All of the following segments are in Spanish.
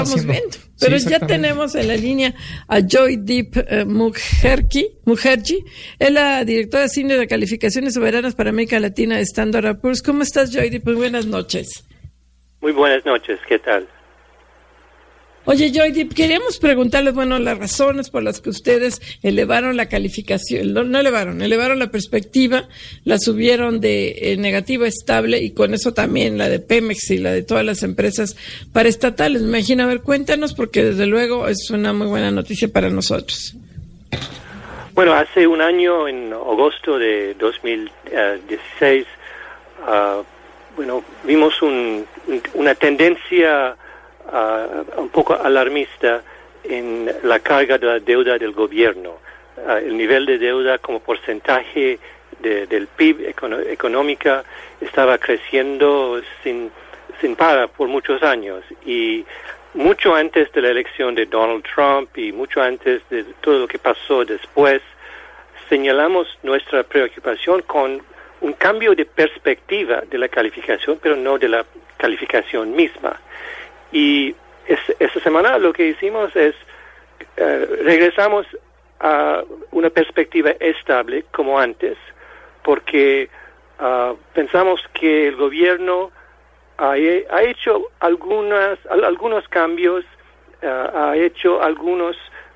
estamos viendo. Pero sí, ya tenemos en la línea a Joydeep Mukherjee. Es la directora senior de calificaciones soberanas para América Latina de Standard & Poor's. ¿Cómo estás, Joydeep? Muy buenas noches. Muy buenas noches, ¿qué tal? Oye, Joydeep, queríamos preguntarles, las razones por las que ustedes elevaron la calificación, elevaron la perspectiva, la subieron de negativa a estable, y con eso también la de Pemex y la de todas las empresas paraestatales. Me imagino, a ver, cuéntanos, porque desde luego es una muy buena noticia para nosotros. Bueno, hace un año, en agosto de 2016, vimos una tendencia un poco alarmista en la carga de la deuda del gobierno. El nivel de deuda como porcentaje del PIB económica estaba creciendo sin parar por muchos años, y mucho antes de la elección de Donald Trump y mucho antes de todo lo que pasó después, señalamos nuestra preocupación con un cambio de perspectiva de la calificación, pero no de la calificación misma. Y esta semana lo que hicimos es regresamos a una perspectiva estable como antes, porque pensamos que el gobierno ha hecho algunos cambios, ha hecho algunos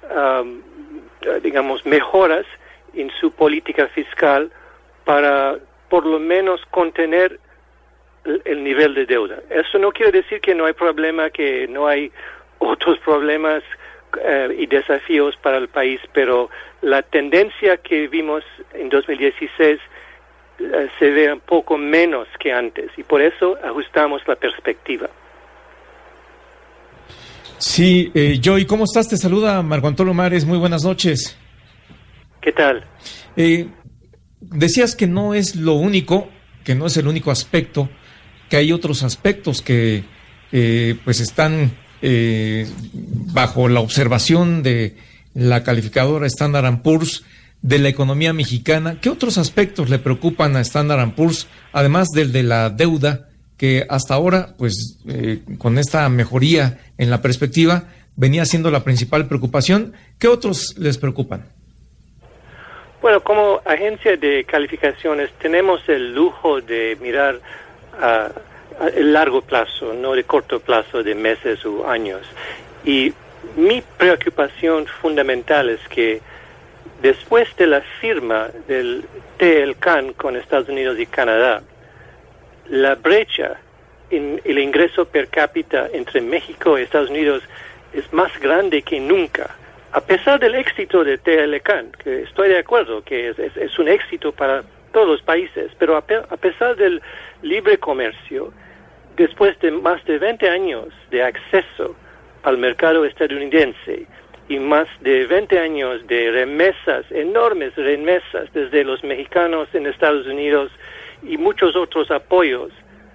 mejoras en su política fiscal para por lo menos contener el nivel de deuda. Eso no quiere decir que no hay problema, que no hay otros problemas y desafíos para el país, pero la tendencia que vimos en 2016 se ve un poco menos que antes, y por eso ajustamos la perspectiva. Sí, Joy, ¿cómo estás? Te saluda Marco Antonio Mares, muy buenas noches. ¿Qué tal? Decías que no es lo único, que no es el único aspecto, que hay otros aspectos que pues están bajo la observación de la calificadora Standard & Poor's de la economía mexicana. ¿Qué otros aspectos le preocupan a Standard & Poor's, además del de la deuda, que hasta ahora, pues con esta mejoría en la perspectiva, venía siendo la principal preocupación? ¿Qué otros les preocupan? Bueno, como agencia de calificaciones tenemos el lujo de mirar a largo plazo, no de corto plazo de meses o años. Y mi preocupación fundamental es que después de la firma del TLCAN con Estados Unidos y Canadá, la brecha en el ingreso per cápita entre México y Estados Unidos es más grande que nunca. A pesar del éxito de TLCAN, que estoy de acuerdo que es un éxito para todos los países, pero a pesar del libre comercio, después de más de 20 años de acceso al mercado estadounidense y más de 20 años de remesas, enormes remesas desde los mexicanos en Estados Unidos y muchos otros apoyos,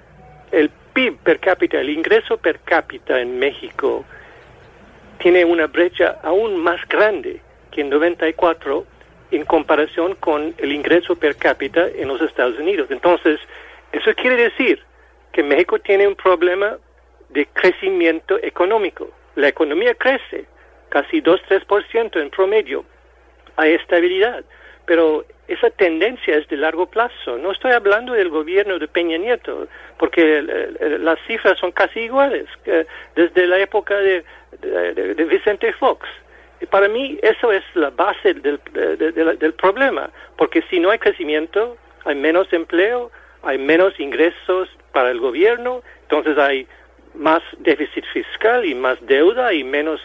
el PIB per cápita, el ingreso per cápita en México tiene una brecha aún más grande que en 94 en comparación con el ingreso per cápita en los Estados Unidos. Entonces, eso quiere decir que México tiene un problema de crecimiento económico. La economía crece casi 2-3% en promedio. Hay estabilidad, pero esa tendencia es de largo plazo. No estoy hablando del gobierno de Peña Nieto, porque las cifras son casi iguales desde la época de Vicente Fox. Y para mí eso es la base del problema, porque si no hay crecimiento, hay menos empleo, hay menos ingresos para el gobierno, entonces hay más déficit fiscal y más deuda y menos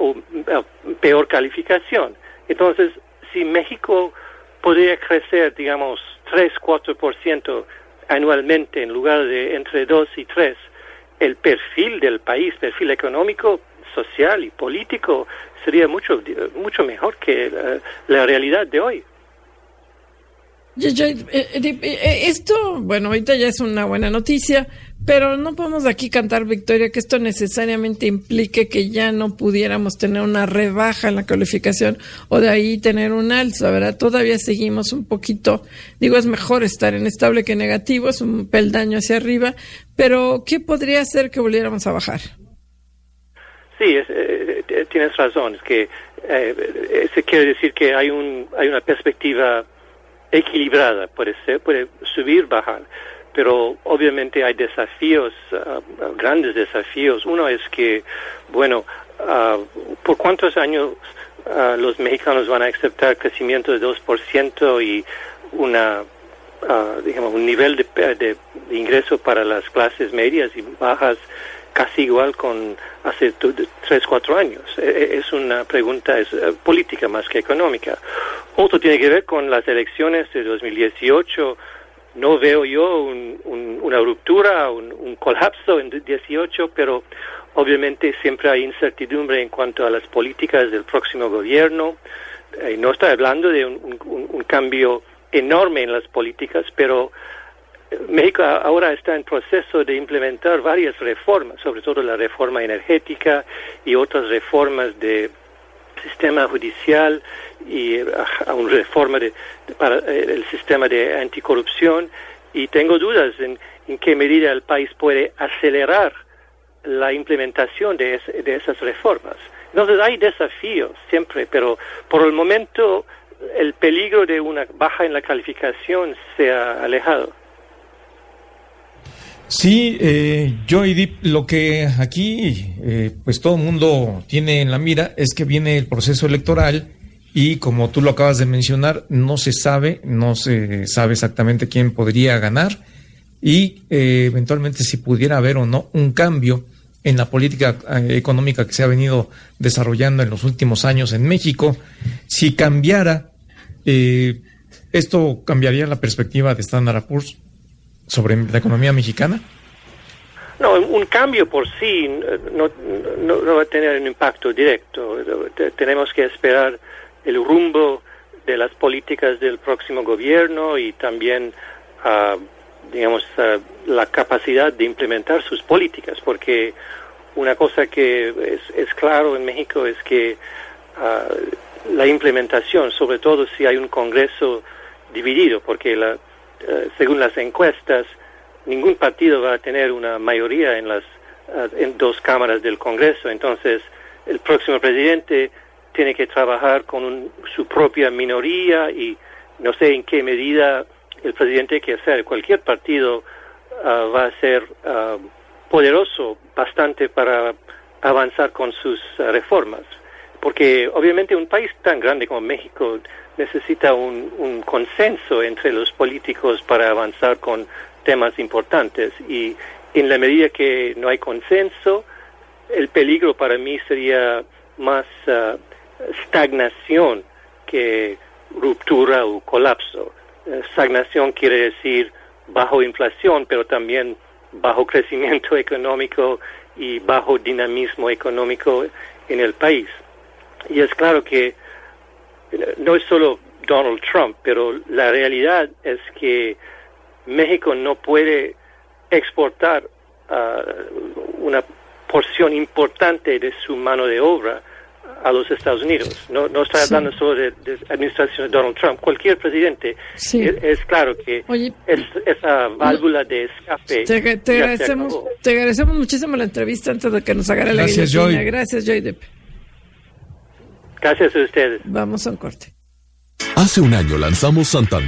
peor calificación. Entonces, si México podría crecer, digamos, 3-4% anualmente en lugar de entre 2 y 3, el perfil del país, perfil económico, social y político, sería mucho mejor que la realidad de hoy. Esto, bueno, ahorita ya es una buena noticia, pero no podemos aquí cantar victoria, que esto necesariamente implique que ya no pudiéramos tener una rebaja en la calificación o de ahí tener un alza, ¿verdad? Todavía seguimos un poquito, es mejor estar en estable que negativo, es un peldaño hacia arriba, pero ¿qué podría hacer que volviéramos a bajar? Sí, tienes razón. Es que se quiere decir que hay una perspectiva equilibrada. Puede subir, bajar. Pero obviamente hay desafíos, grandes desafíos. Uno es que, bueno, ¿por cuántos años los mexicanos van a aceptar crecimiento de 2% y un nivel de ingreso para las clases medias y bajas casi igual con hace 3-4 años? Es una pregunta política más que económica. Otro tiene que ver con las elecciones de 2018. No veo yo una ruptura, un colapso en 2018, pero obviamente siempre hay incertidumbre en cuanto a las políticas del próximo gobierno. No estoy hablando de un cambio enorme en las políticas, pero México ahora está en proceso de implementar varias reformas, sobre todo la reforma energética y otras reformas de sistema judicial y a una reforma para el sistema de anticorrupción, y tengo dudas en qué medida el país puede acelerar la implementación de esas reformas. Entonces hay desafíos siempre, pero por el momento el peligro de una baja en la calificación se ha alejado. Sí, Joy, lo que aquí pues todo el mundo tiene en la mira es que viene el proceso electoral y, como tú lo acabas de mencionar, no se sabe exactamente quién podría ganar y eventualmente si pudiera haber o no un cambio en la política económica que se ha venido desarrollando en los últimos años en México. Si cambiara, ¿esto cambiaría la perspectiva de Standard & Poor's sobre la economía mexicana? No, un cambio por sí no va a tener un impacto directo. Tenemos que esperar el rumbo de las políticas del próximo gobierno y también, la capacidad de implementar sus políticas, porque una cosa que es claro en México es que la implementación, sobre todo si hay un Congreso dividido, porque según las encuestas, ningún partido va a tener una mayoría en dos cámaras del Congreso. Entonces, el próximo presidente tiene que trabajar con su propia minoría y no sé en qué medida el presidente que sea de cualquier partido va a ser poderoso bastante para avanzar con sus reformas. Porque obviamente un país tan grande como México necesita un consenso entre los políticos para avanzar con temas importantes, y en la medida que no hay consenso, el peligro para mí sería más estagnación que ruptura o colapso. Estagnación quiere decir bajo inflación, pero también bajo crecimiento económico y bajo dinamismo económico en el país. Y es claro que no es solo Donald Trump, pero la realidad es que México no puede exportar una porción importante de su mano de obra a los Estados Unidos. No estoy hablando solo de administración de Donald Trump. Cualquier presidente, es claro que esa válvula de escape. Te agradecemos muchísimo la entrevista antes de que nos agarre la guillotina. Gracias, Joy Depp. Gracias a ustedes. Vamos a un corte. Hace un año lanzamos Santander